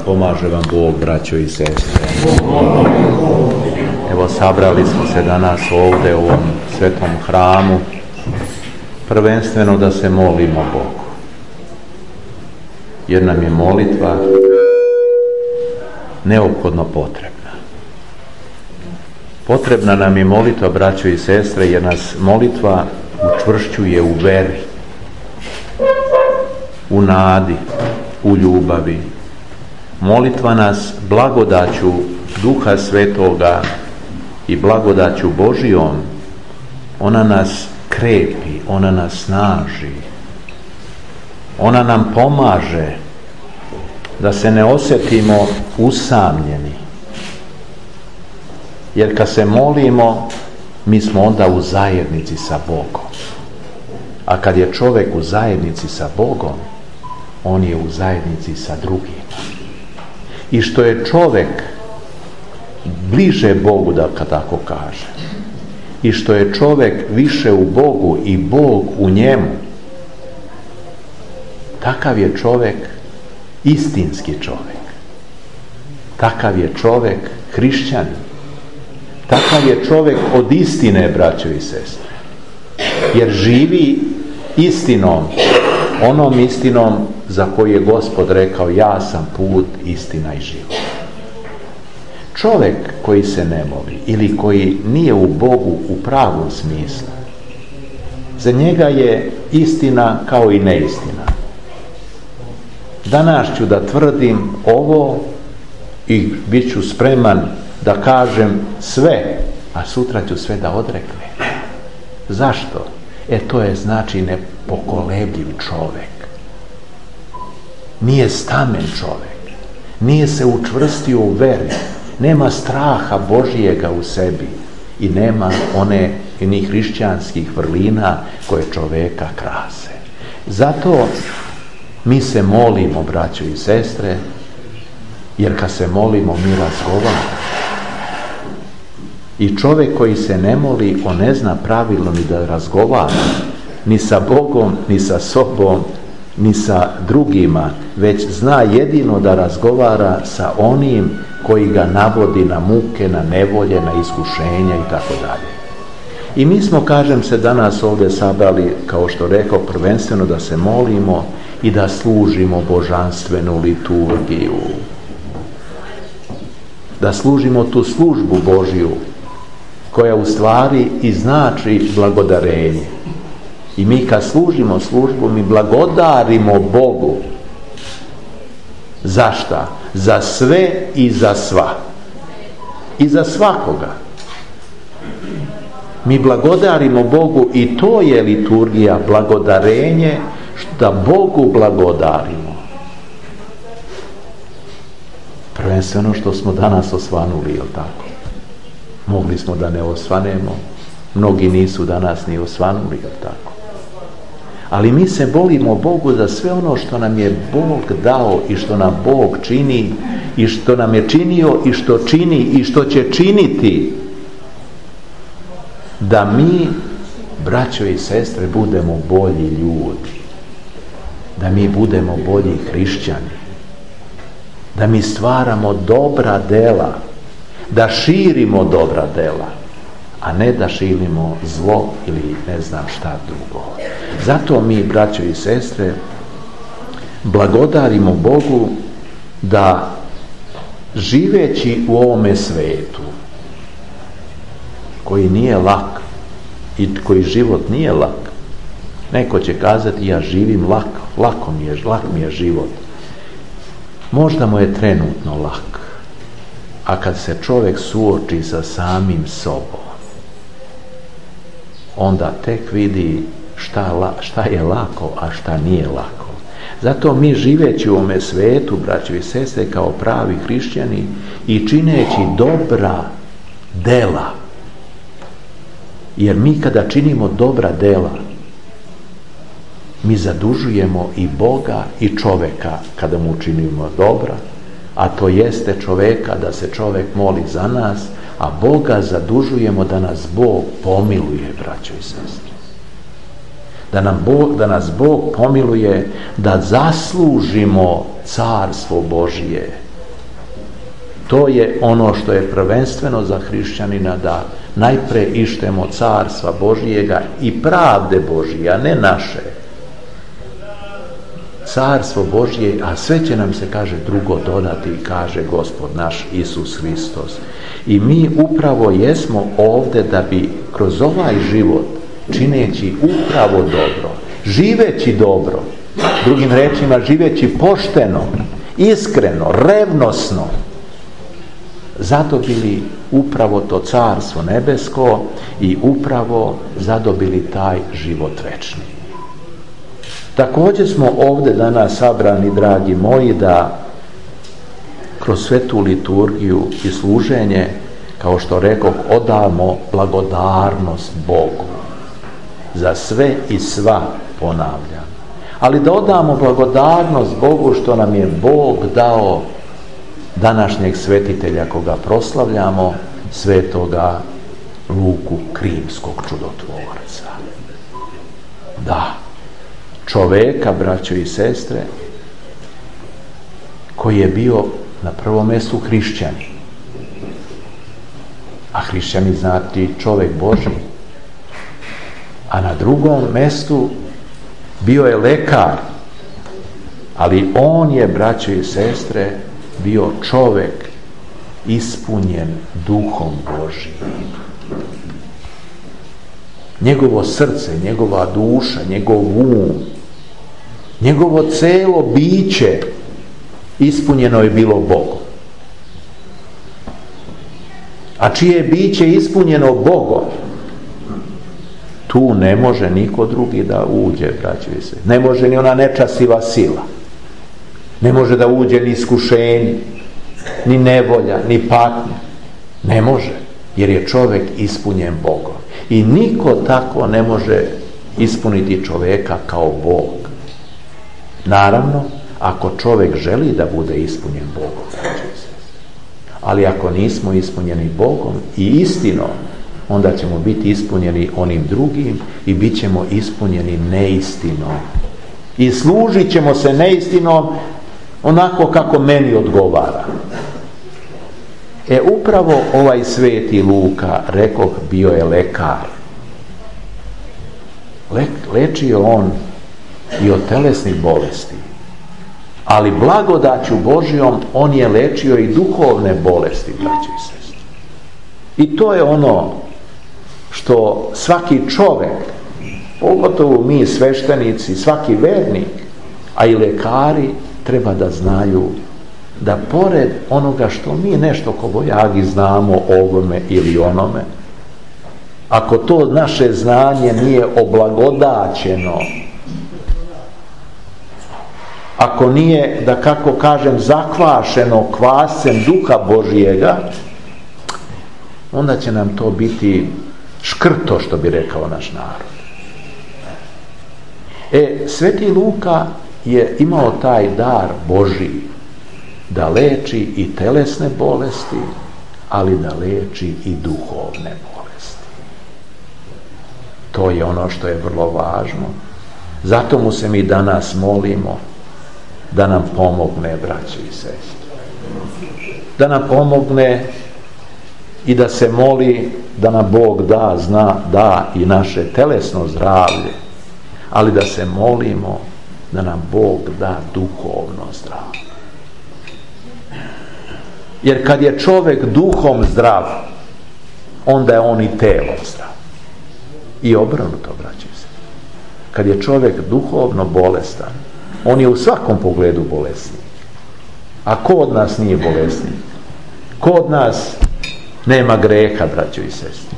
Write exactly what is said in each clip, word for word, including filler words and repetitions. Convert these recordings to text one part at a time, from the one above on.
pomaže vam Bog, braćo i sestre. Evo, sabrali smo se danas ovdje u ovom svetom hramu, prvenstveno da se molimo Bogu. Jer nam je molitva neophodno potrebna. Potrebna nam je molitva, braćo i sestre, jer nas molitva učvršćuje u veri, u nadi, u ljubavi. Molitva nas blagodaću Duha Svetoga i blagodaću Božijom, ona nas krepi, ona nas snaži, ona nam pomaže da se ne osjetimo usamljeni. Jer kad se molimo, mi smo onda u zajednici sa Bogom. A kad je čovjek u zajednici sa Bogom, on je u zajednici sa drugima. I što je čovjek bliže Bogu, da kad tako kaže, i što je čovjek više u Bogu i Bog u njemu, takav je čovjek istinski čovjek. Takav je čovjek hrišćanin. Takav je čovjek od istine, braćo i sestre. Jer živi istinom, onom istinom za koju je Gospod rekao: ja sam put, istina i život. Čovjek koji se ne moli ili koji nije u Bogu u pravom smislu, za njega je istina kao i neistina. Danas ću da tvrdim ovo i bit ću spreman da kažem sve, a sutra ću sve da odreknem. Zašto? E to je znači nepokolebljiv čovjek. Nije stamen čovjek. Nije se učvrstio u veri. Nema straha Božijega u sebi. I nema one ni hrišćanskih vrlina koje čovjeka krase. Zato mi se molimo, braćo i sestre, jer kad se molimo mi razgovaramo. I čovjek koji se ne moli, on ne zna pravilno ni da razgovara, ni sa Bogom, ni sa sobom, ni sa drugima, već zna jedino da razgovara sa onim koji ga navodi na muke, na nevolje, na iskušenja i tako dalje. I mi smo, kažem se, danas ovdje sabrali, kao što rekao, prvenstveno da se molimo i da služimo božanstvenu liturgiju. Da služimo tu službu Božju, koja u stvari i znači blagodarenje. I mi kad služimo službu, mi blagodarimo Bogu. Za šta? Za sve i za sva. I za svakoga. Mi blagodarimo Bogu i to je liturgija, blagodarenje, da Bogu blagodarimo. Prvenstveno što smo danas osvanuli, jel tako? Mogli smo da ne osvanemo, mnogi nisu danas ni osvanuli, jel tako? Ali mi se molimo Bogu za sve ono što nam je Bog dao i što nam Bog čini i što nam je činio i što čini i što će činiti, da mi, braćo i sestre, budemo bolji ljudi, da mi budemo bolji hrišćani, da mi stvaramo dobra dela, da širimo dobra dela, a ne da širimo zlo ili ne znam šta drugo. Zato mi, braćo i sestre, blagodarimo Bogu da živeći u ovome svetu, koji nije lak i koji život nije lak, neko će kazati: ja živim lako, lako mi je, lak mi je život. Možda mu je trenutno lak, a kad se čovjek suoči sa samim sobom, onda tek vidi šta, šta je lako, a šta nije lako. Zato mi, živeći u ovome svetu, braćo i sestre, kao pravi hrišćani i čineći dobra dela, jer mi kada činimo dobra dela, mi zadužujemo i Boga i čovjeka kada mu činimo dobra, a to jeste čovjeka da se čovjek moli za nas, a Boga zadužujemo da nas Bog pomiluje, braćo i sestre. Da, nam Bog, da nas Bog pomiluje, da zaslužimo carstvo Božije, To je ono što je prvenstveno za hrišćanina, da najpre ištemo carstva Božijega i pravde Božije, a ne naše. Carstvo Božje, a sve će nam se, kaže, drugo dodati, kaže Gospod naš Isus Hristos. I mi upravo jesmo ovdje da bi kroz ovaj život, čineći upravo dobro, živeći dobro, drugim rečima živeći pošteno, iskreno, revnosno, zadobili upravo to carstvo nebesko i upravo zadobili taj život večni. Također smo ovdje danas sabrani, dragi moji, da kroz svetu liturgiju i služenje, kao što rekoh, odamo blagodarnost Bogu za sve i sva, ponavljam. Ali da odamo blagodarnost Bogu što nam je Bog dao današnjeg svetitelja koga proslavljamo, svetoga Luku Krimskog čudotvorca. Da, čoveka, braćo i sestre, koji je bio na prvom mjestu hrišćanin. A hrišćanin znači čovjek Božji. A na drugom mjestu bio je lekar, ali on je, braćo i sestre, bio čovjek ispunjen duhom Božjim. Njegovo srce, njegova duša, njegov um, njegovo celo biće ispunjeno je bilo Bogom. A čije je biće ispunjeno Bogom, tu ne može niko drugi da uđe, braćo i sestre. Ne može ni ona nečasiva sila. Ne može da uđe ni iskušenje, ni nevolja, ni patnja. Ne može, jer je čovjek ispunjen Bogom. I niko tako ne može ispuniti čovjeka kao Bog. Naravno, ako čovjek želi da bude ispunjen Bogom, ali ako nismo ispunjeni Bogom i istinom, onda ćemo biti ispunjeni onim drugim i bit ćemo ispunjeni neistinom. I služit ćemo se neistinom onako kako meni odgovara. E upravo ovaj sveti Luka, rekoh, bio je lekar. Le, lečio on i od telesnih bolesti, ali blagodaću Božjom on je lečio i duhovne bolesti, braćo i sestre. I to je ono što svaki čovjek, pogotovo mi sveštenici, svaki vernik, a i lekari, treba da znaju, da pored onoga što mi nešto kobojagi znamo o ovome ili onome, ako to naše znanje nije oblagodaćeno, ako nije, da kako kažem, zakvašeno kvascem duha Božjega, onda će nam to biti škrto, što bi rekao naš narod. E, sveti Luka je imao taj dar Božji, da leči i telesne bolesti, ali da leči i duhovne bolesti. To je ono što je vrlo važno. Zato mu se mi danas molimo da nam pomogne, braćo i sestre. Da nam pomogne i da se moli da nam Bog da, zna, da i naše telesno zdravlje, ali da se molimo da nam Bog da duhovno zdravlje. Jer kad je čovjek duhom zdrav, onda je on i telom zdrav. I obrnuto, braći se. Kad je čovjek duhovno bolestan, on je u svakom pogledu bolesnik. A ko od nas nije bolesnik? Ko od nas nema greha, braćo i sestri?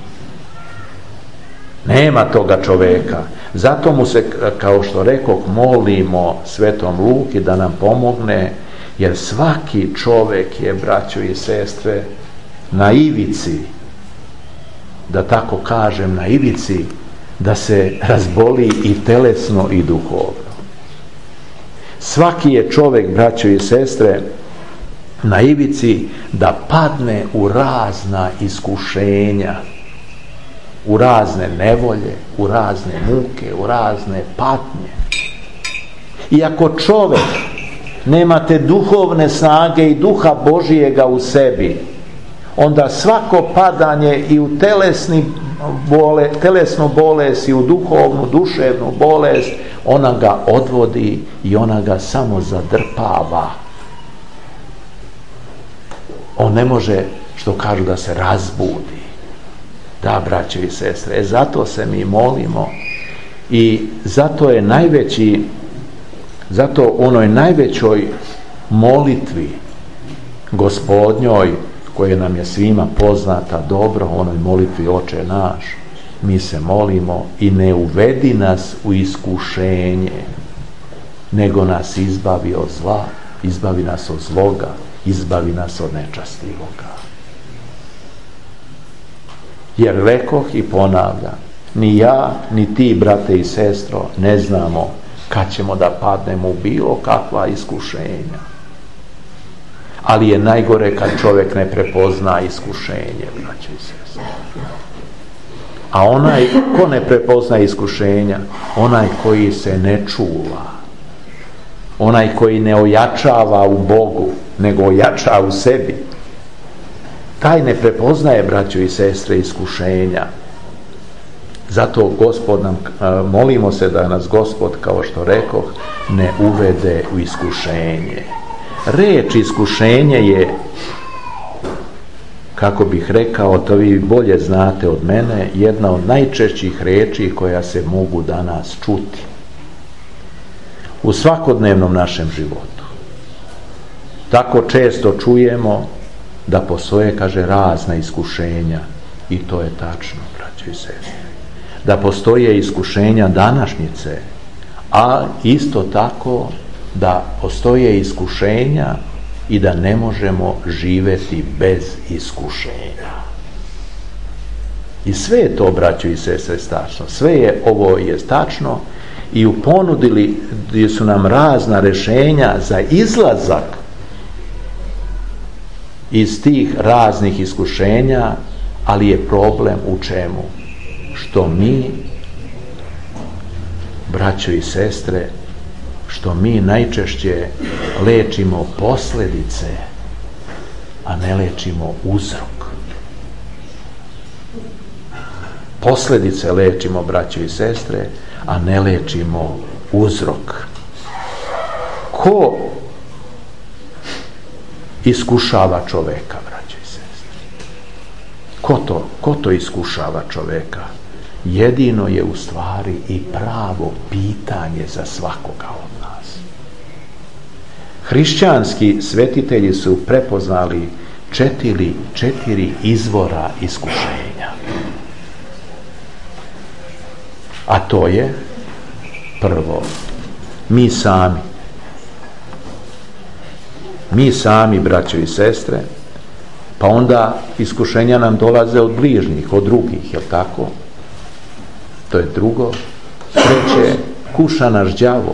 Nema toga čovjeka. Zato mu se, kao što rekoh, molimo svetom Luki da nam pomogne, jer svaki čovjek je, braćo i sestre, na ivici, da tako kažem, na ivici da se razboli i telesno i duhovno. Svaki je čovjek, braćo i sestre, na ivici da padne u razna iskušenja, u razne nevolje, u razne muke, u razne patnje. I ako čovjek nemate duhovne snage i duha Božijega u sebi, onda svako padanje i u telesni bole, telesnu bolest i u duhovnu, duševnu bolest, ona ga odvodi i ona ga samo zadrpava. On ne može, što kažu, da se razbudi. Da, braćo i sestre, e, zato se mi molimo i zato je najveći, zato onoj najvećoj molitvi Gospodnjoj, koja nam je svima poznata dobro, onoj molitvi Oče naš, mi se molimo: i ne uvedi nas u iskušenje, nego nas izbavi od zla, izbavi nas od zloga, izbavi nas od nečastivoga. Jer rekoh i ponavljam, ni ja, ni ti, brate i sestro, ne znamo kad ćemo da padnemo u bilo kakva iskušenja. Ali je najgore kad čovjek ne prepozna iskušenje, braće i sestre. A onaj ko ne prepozna iskušenja, onaj koji se ne čuva, onaj koji ne ojačava u Bogu, nego ojača u sebi, taj ne prepoznaje, braćo i sestre, iskušenja. Zato Gospod nam, molimo se da nas Gospod, kao što rekoh, ne uvede u iskušenje. Reč iskušenje je, kako bih rekao, to vi bolje znate od mene, jedna od najčešćih reči koja se mogu danas čuti u svakodnevnom našem životu. Tako često čujemo da postoje, kaže, razna iskušenja, i to je tačno, braćo i sestre. Da postoje iskušenja današnjice, a isto tako da postoje iskušenja i da ne možemo živjeti bez iskušenja. I sve je to, braćo i sestre, tačno. Sve je ovo je tačno i u ponudili su nam razna rješenja za izlazak iz tih raznih iskušenja, ali je problem u čemu? Što mi, braćo i sestre, što mi najčešće lečimo posljedice, a ne lečimo uzrok. Posljedice lečimo, braćo i sestre, a ne lečimo uzrok. Ko iskušava čoveka, braćo i sestre? Ko to, ko to iskušava čoveka? Jedino je u stvari i pravo pitanje za svakoga od nas. Hrišćanski svetitelji su prepoznali četiri, četiri izvora iskušenja. A to je, prvo, mi sami. Mi sami, braćo i sestre, pa onda iskušenja nam dolaze od bližnjih, od drugih, jel tako? To je drugo. Treće, kuša naš đavo,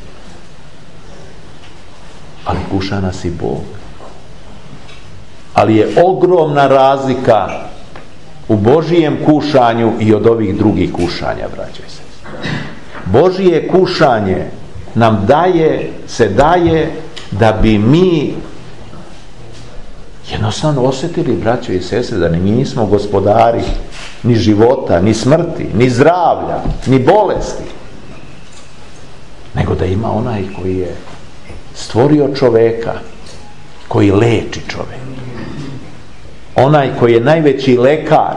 ali kuša nas i Bog. Ali je ogromna razlika u Božijem kušanju i od ovih drugih kušanja, braćo i sestre. Božije kušanje nam daje, se daje da bi mi jednostavno osjetili, braćo i sestre, da mi nismo gospodari ni života, ni smrti, ni zdravlja, ni bolesti, nego da ima onaj koji je stvorio čoveka, koji leči čoveka, onaj koji je najveći lekar.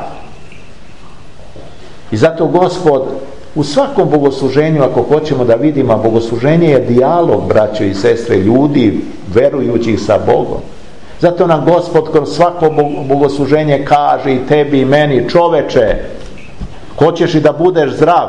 I zato Gospod u svakom bogosluženju, ako hoćemo da vidimo, bogosluženje je dijalog, braćo i sestre, ljudi verujućih sa Bogom. Zato nam Gospod kroz svako bogosluženje kaže i tebi i meni: čoveče, hoćeš i da budeš zdrav?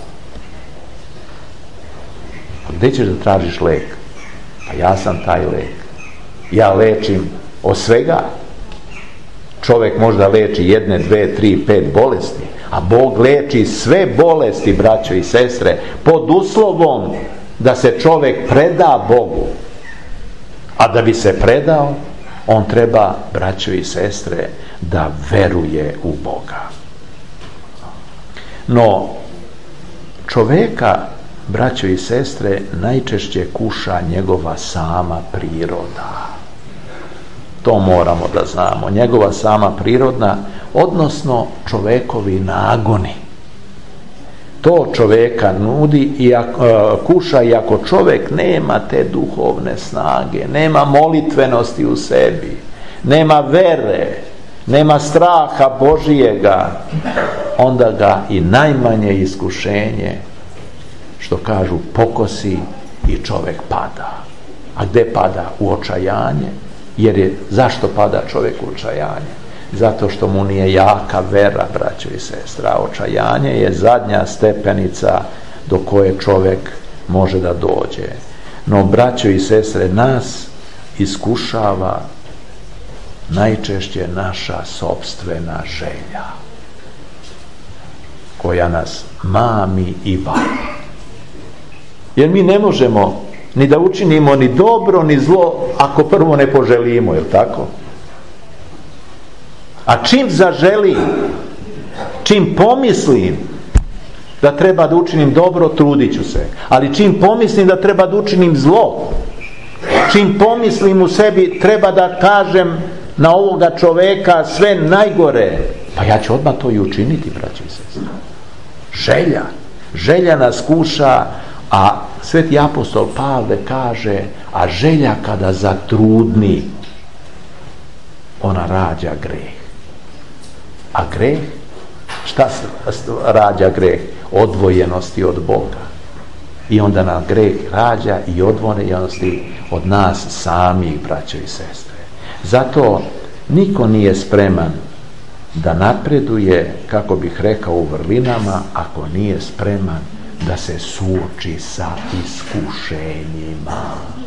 Gdje ćeš da tražiš lek? Pa ja sam taj lek. Ja lečim od svega. Čovjek možda leči jedne, dve, tri, pet bolesti, a Bog leči sve bolesti, braćo i sestre, pod uslovom da se čovjek preda Bogu. A da bi se predao, on treba, braćo i sestre, da veruje u Boga. No, čovjeka braćo i sestre, najčešće kuša njegova sama priroda. To moramo da znamo. Njegova sama prirodna, odnosno čovekovi nagoni. To čoveka nudi i ako, kuša i ako čovek nema te duhovne snage, nema molitvenosti u sebi, nema vere, nema straha Božijega, onda ga i najmanje iskušenje, što kažu, pokosi i čovek pada. A gde pada? U očajanje. Jer je, zašto pada čovjek u očajanje? Zato što mu nije jaka vera, braćo i sestra. Očajanje je zadnja stepenica do koje čovjek može da dođe. No, braćo i sestre, nas iskušava najčešće naša sopstvena želja, koja nas mami i vali. Jer mi ne možemo ni da učinimo ni dobro ni zlo ako prvo ne poželimo, je li tako? A čim zaželim, čim pomislim da treba da učinim dobro, trudit ću se. Ali čim pomislim da treba da učinim zlo, čim pomislim u sebi treba da kažem na ovoga čoveka sve najgore, pa ja ću odmah to i učiniti, braći i sestre. Želja. Želja nas kuša, a sveti apostol Pavle kaže, a želja kada zatrudni, ona rađa greh. A greh? Šta rađa greh? Odvojenosti od Boga. I onda nam greh rađa i odvojenosti od nas samih, braćo i sestre. Zato niko nije spreman da napreduje, kako bih rekao, u vrlinama, ako nije spreman da se suoči sa iskušenjima.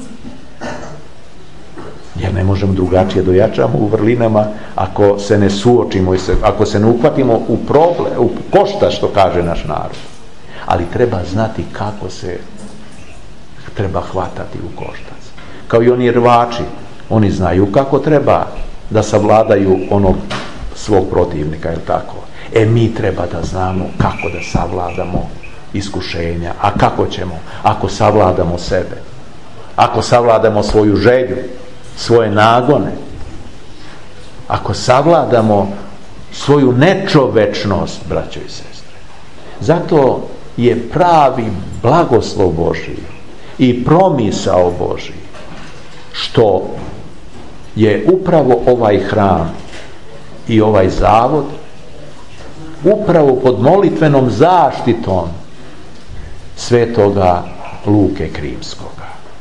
Jer ne možemo drugačije dojačamo u vrlinama ako se ne suočimo, ako se ne uhvatimo u problem, u koštac, što kaže naš narod. Ali treba znati kako se treba hvatati u koštac. Kao i oni rvači, oni znaju kako treba da savladaju onog svog protivnika, je li tako? E mi treba da znamo kako da savladamo iskušenja. A kako ćemo? Ako savladamo sebe, ako savladamo svoju želju, svoje nagone, ako savladamo svoju nečovečnost, braćo i sestre. Zato je pravi blagoslov Božiji i promisao Božiji što je upravo ovaj hram i ovaj zavod upravo pod molitvenom zaštitom svetoga Luke Krimskoga.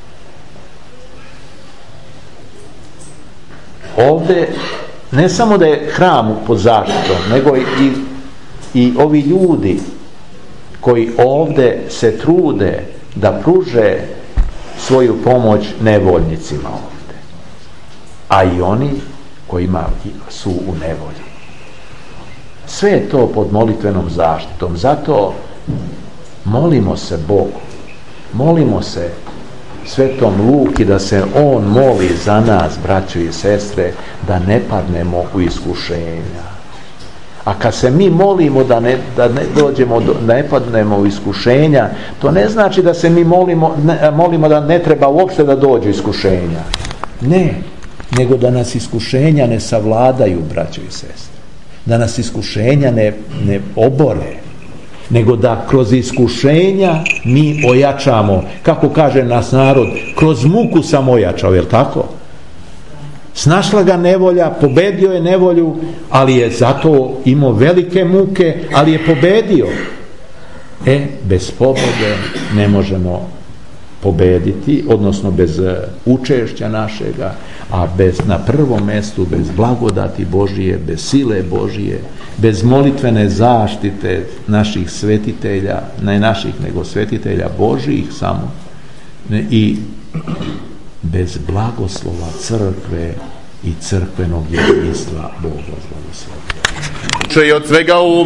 Ovdje ne samo da je hram pod zaštitom, nego i, i ovi ljudi koji ovdje se trude da pruže svoju pomoć nevoljnicima ovdje, a i oni kojima su u nevolji. Sve je to pod molitvenom zaštitom. Zato molimo se Bogu, molimo se svetom Luki da se on moli za nas, braćo i sestre, da ne padnemo u iskušenja. A kad se mi molimo da ne, da ne dođemo, do, ne padnemo u iskušenja, to ne znači da se mi molimo, ne, molimo da ne treba uopšte da dođu iskušenja. Ne, nego da nas iskušenja ne savladaju, braćo i sestre. Da nas iskušenja ne, ne obore, nego da kroz iskušenja mi ojačamo. Kako kaže nas narod, kroz muku sam ojačao, je li tako? Snašla ga nevolja, pobedio je nevolju, ali je zato imao velike muke, ali je pobedio. E, bez pobjede ne možemo pobediti, odnosno bez učešća našega, a bez, na prvom mjestu bez blagodati Božije, bez sile Božije, bez molitvene zaštite naših svetitelja, ne naših nego svetitelja Božijih samo, ne, i bez blagoslova crkve i crkvenog jedinstva Boga. Če je od svega